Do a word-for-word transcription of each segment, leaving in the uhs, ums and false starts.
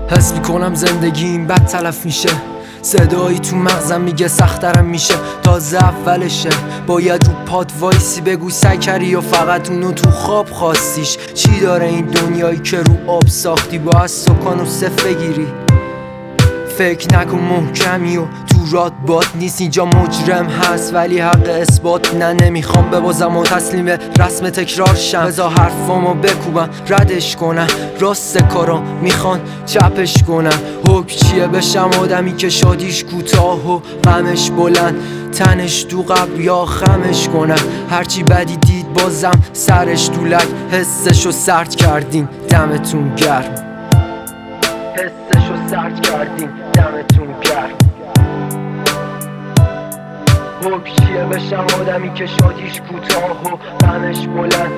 حس میکنم زندگیم بد تلف میشه، صدایی تو مغزم میگه سخت‌ترم میشه. تازه اولشه، باید رو پات وایسی بگو سعی کردی و فقط اونو تو خواب خواستیش. چی داره این دنیایی که رو آب ساختی باید سکان و صف بگیری؟ فکر نکن محکمی و تو راد باد نیست، اینجا مجرم هست ولی حق اثبات نه. نمیخوام ببازم و تسلیم رسم تکرار شم، بذار حرفامو بکوبن ردش کنن، راست کارا میخوان چپش کنن. حکم چیه بشم آدمی که شادیش کوتاه و غمش بلند، تنش تو قبر یا خمش کنن. هرچی بدی دید بازم سرش تو لک، حسشو سرد کردین دمتون گرم، حسشو سرد کردین دمتون گرم. حکم چیه بشم آدمی که شادیش کوتاه و غمش بلند،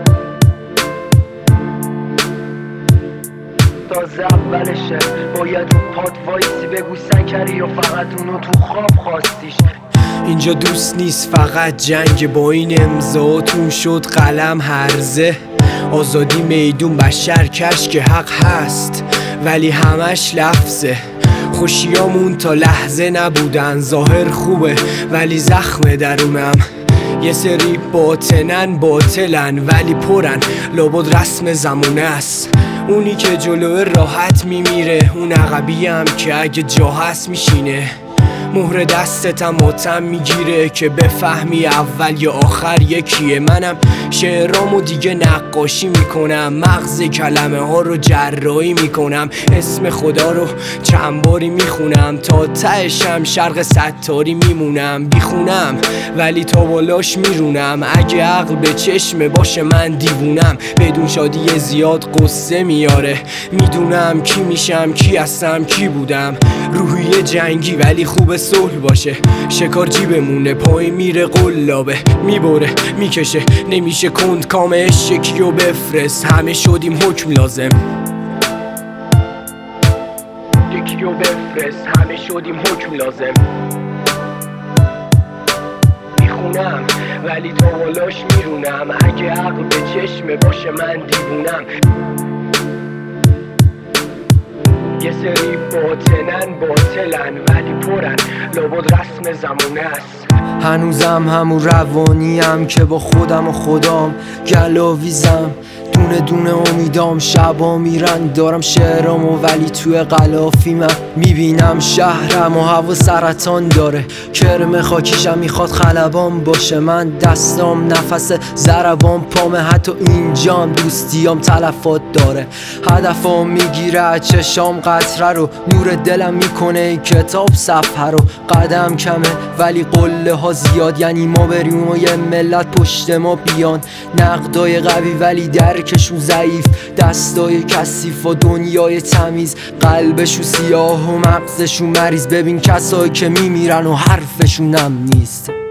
تازه اولشه، باید رو پات وایسی بگو سعی کردی و فقط اونو تو خواب خواستیش. اینجا دوست نیست فقط جنگ، با این امضاتون شد قلم هرزه. آزادی میدون بشر کش که حق هست ولی همش لفظه. خوشیامون تا لحظه نبودن، ظاهر خوبه ولی زخم درونم. یه سری باطنن باطلن ولی پرن، لابد رسم زمونه است. اونی که جلو راحت میمیره، اون عقبی هم که اگه جا هست میشینه. مهر دستتم ماتم میگیره که بفهمی اول یا آخر یکیه. منم شعرامو دیگه نقاشی میکنم، مغز کلمه ها رو جراحی میکنم، اسم خدا رو چند باری میخونم، تا تهشم شرق ستاری میمونم. بیخونم ولی تا بالاش میرونم، اگه عقل به چشم باشه من دیوونم. بدون شادی زیاد قصه میاره، میدونم کی میشم کی هستم کی بودم. روحیه جنگی ولی خوب صلح باشه، شکار جیبمونه پای میره قلابه، میبره میکشه نمیشه کند کامش. یکیو بفرست همه شدیم حکم لازم، یکیو بفرست همه شدیم حکم لازم. میخونم ولی تا بالاش میرونم، اگه عقل به چشم باشه من دیوونم. یه سری باطنن باطلن ولی پرن، لابد رسم زمونه است. هنوزم همون روانیم که با خودم و خدام گلاویزم، دونه دونه امیدام شبا میرن. دارم شعرامو ولی توی غلافی من میبینم شهرم و هوا سرطان داره. کرم خاکیشم میخواد خلبان باشه، من دستام نفس ضربان پامه، حتی اینجام دوستیام تلفات داره. هدفم میگیره چشام قطره رو، نور دلم میکنه کتاب صفحه رو. قدم کمه ولی قله ها زیاد، یعنی ما بریم و یه ملت پشت ما بیان. نقدای قوی ولی درکشون ضعیف، دستای کثیف و دنیای تمیز، قلبشون سیاه و مغزشون مریض. ببین کسایی که میمیرن و حرفشون هم نیست.